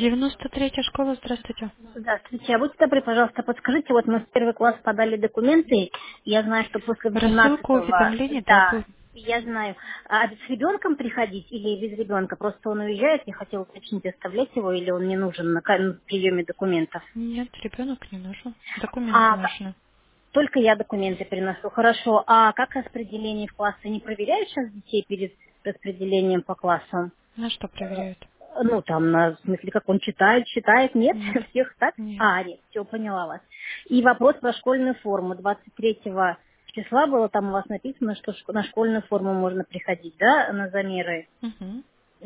93-я школа, здравствуйте. Здравствуйте. А будьте добры, пожалуйста, подскажите, вот мы в первый класс подали документы, я знаю, что после Рассылку 18-го, уведомлений, да, да, я знаю, а с ребенком приходить или без ребенка? Просто он уезжает, я хотела уточнить, оставлять его или он мне нужен на приеме документов. Нет, ребенок не нужен. Документы А нужны. только я документы приношу, хорошо. А как распределение в классы? Не проверяют сейчас детей перед распределением по классам? На что проверяют? Ну, там, в смысле, как он читает, нет, Нет. всех так? Нет. А, нет, все, поняла вас. И вопрос про школьную форму. 23 числа было там у вас написано, что на школьную форму можно приходить, да, на замеры. Угу.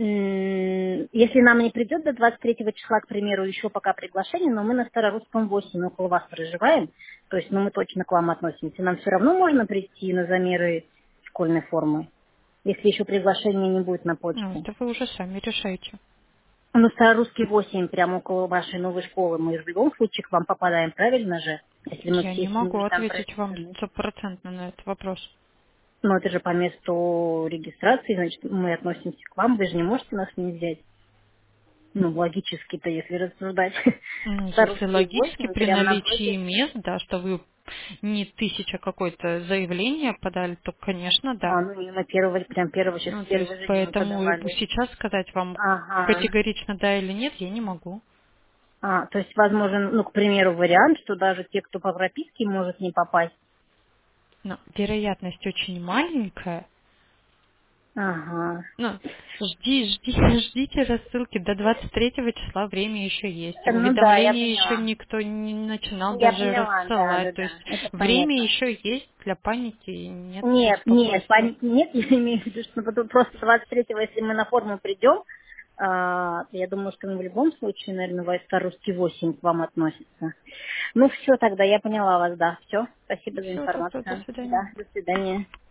Если нам не придет до 23 числа, к примеру, еще пока приглашение, но мы на Старорусском 8 около вас проживаем, то есть, ну, мы точно к вам относимся, нам все равно можно прийти на замеры школьной формы, если еще приглашения не будет на Ну, почте. это вы уже сами решаете. Ну, Старорусский 8, прямо около вашей новой школы. Мы в любом случае к вам попадаем, правильно же? Если мы Я не всей могу семьей там ответить вам прописаны. стопроцентно на этот вопрос. Но это же по месту регистрации, значит, мы относимся к вам. Вы же не можете нас не взять. Ну, логически-то, если рассуждать. Ну, если Старорусский логически 8, при прям наличии напротив. мест, да, что вы не тысяча какое-то заявление подали, то, конечно, да. А, ну, и мы прям первого, сейчас Ну, то есть первый же день поэтому подавали. сейчас сказать вам Ага. категорично да или нет я не могу. То есть возможен, ну, к примеру, вариант, что даже те, кто по прописке может не попасть. Но вероятность очень маленькая. Ага. Ну, ждите рассылки до 23 числа, время еще есть. И Ну да, я уведомления еще поняла. никто не начинал Я даже поняла, да, рассылать. да, То есть да, это время понятно. еще есть для паники, и нет Нет, беспокойства. паники нет, я имею в виду, что потом просто 23-го, если мы на форму придем, я думаю, что мы в любом случае, наверное, войска русский 8 к вам относится. Ну все, тогда я поняла вас, да, все, спасибо за Все, тогда до информацию. свидания. Да, до свидания.